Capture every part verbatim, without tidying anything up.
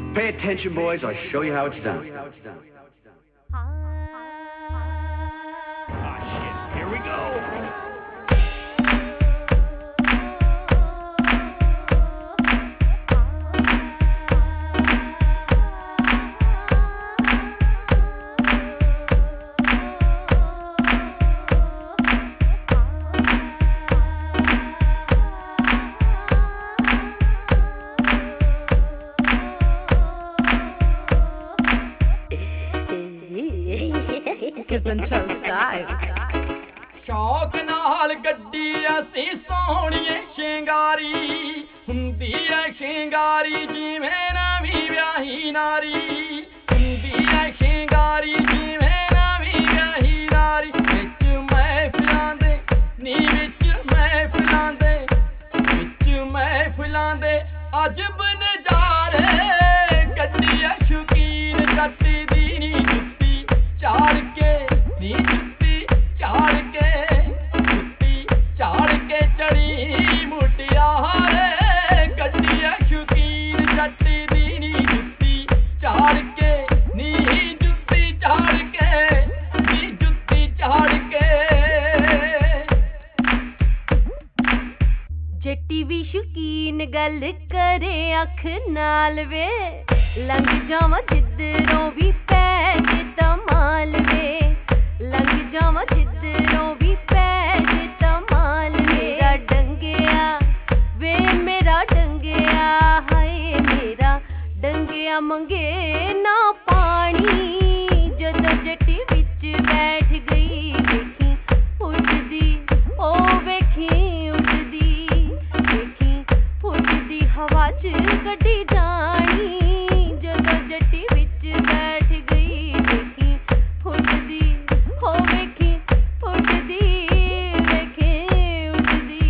Pay attention, boys. I'll show you how it's done. Ah, shit. Here we go. शौक नाल गड्डी असी सोहणीए शिंगारी हुंदी है शिंगारी जिवें नवीं व्याही नारी हुंदी है शिंगारी जिवें नवीं व्याही नारी विच महफिलां दे नी विच महफिलां दे विच महफिलां दे अजब नजारे गड्डी है शौकीन जट दी नी जुत्ती चाड़ के नी जुत्ती चाड़ के जुत्ती चाड़ के चढ़ी मुटियारे गड्डी है शौकीन जट दी नी जुत्ती चाड़ के नी जुत्ती चाड़ के नी जुत्ती चाड़ के जट्टी भी शौकीन गल करे अख नाल वे लंघ जावां जिद्धरों भी पै जिद्दां माल वे लंघ जावां जिद्धरों भी पै जिद्दां माल मेरा डंगिया वे मेरा डंगिया हाय मेरा डंगिया मंगे ना पानी जदों जट्टी विच बैठ गई वेखी उठदी ओ वेखी उठदी वेखी उठदी हवा च कड्डी जानी जदों जट्टी विच बैठ गई वेखी उठदी हो वेखी उठदी वेखी उठदी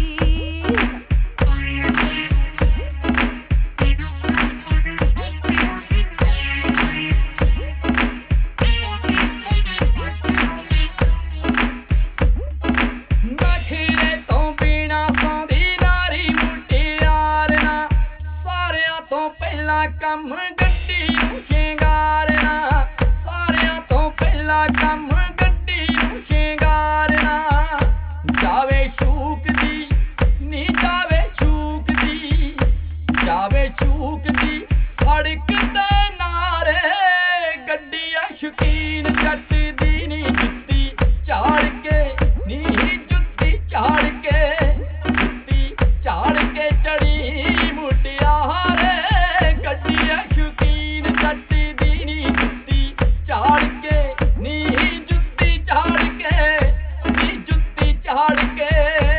नखरे तो बिना सौंदी नारी मुटियार ना सारियां तो पहला कम गड्डी नूं शिंगारना सारियां तो पहला कम गड्डी नूं शिंगारना जावे शूक दी नी जावे शूक दी जावे शूक दी सड़क ते नारे गड्डी आ शौकीन जट दी नी जुत्ती चाड़ के नी जुत्ती चाड़ के जुत्ती चाड़ के चढ़ी मुटियारे गड्डी आ शौकीन जट दी नी जुत्ती चाड़ के नी जुत्ती चाड़ के नी जुत्ती चाड़ के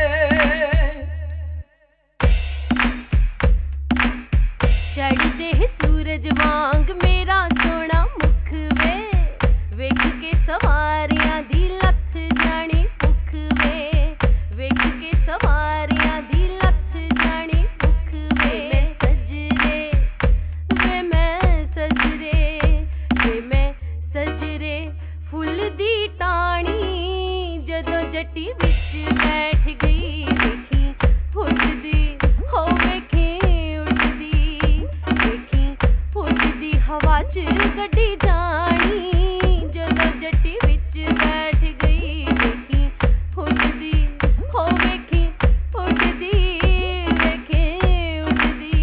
चढ़दे सूरज वांग मेरा सोना मुख वे वेख के सवारियां दी लथ जानी भुख वे वेख के सवारियां दी लथ जानी भुख वे मैं सजरे वे मैं सजरे वे मैं सजरे फुल दी टाणी जदों जट्टी विच बैठ गई वेखी उठदी हो वेखी उठदी वेखी उठदी हवा च कड्डी जानी जदों जट्टी विच बैठ गई वेखी उठदी हो वेखी उठदी वेखी उठदी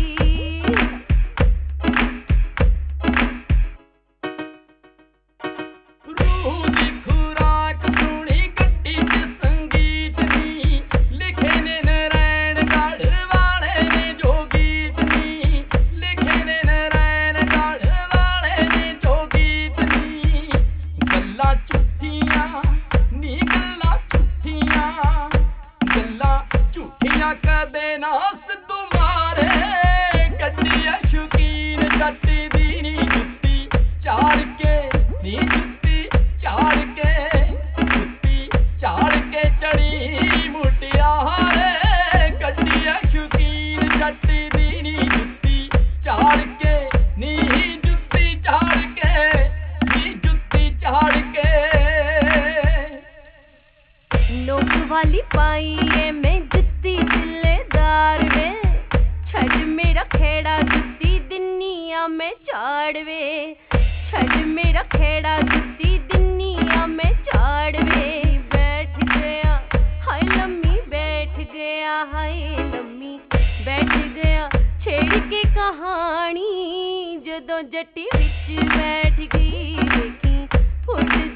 रूह दी खुराक सुनी गड्डी च संगीत नी लिखे ने नरैन गढ़ वाले ने जो गीत नी लिखे ने नरैन गढ़ वाले ने जो गीत नी गल्लां झूठियां नी गल्लां झूठियां गल्लां झूठियां कदे ना सिद्धू मारे गड्डी आ शौकीन जट दी नी जुत्ती चाड़ के नी जुत्ती चाड़ के जुत्ती चाड़ के चढ़ी मुटियारे गड्डी आ शौकीन जट दी नी जुत्ती चाड़ के नी जुत्ती चाड़ के नी जुत्ती चाड़ के नोक वाली पाई है मैं जुत्ती दिलेदार वे छड़ मेरा खेड़ा जुत्ती दिन्निया मैं झाड़वे छड़ मेरा खेड़ा जुत्ती दिनिया में झाड़वे बैठ गया हाय लम्मी बैठ गया हाय लम्मी बैठ गया छेड़ के कहानी जदों जट्टी विच बैठ गई देखी फुट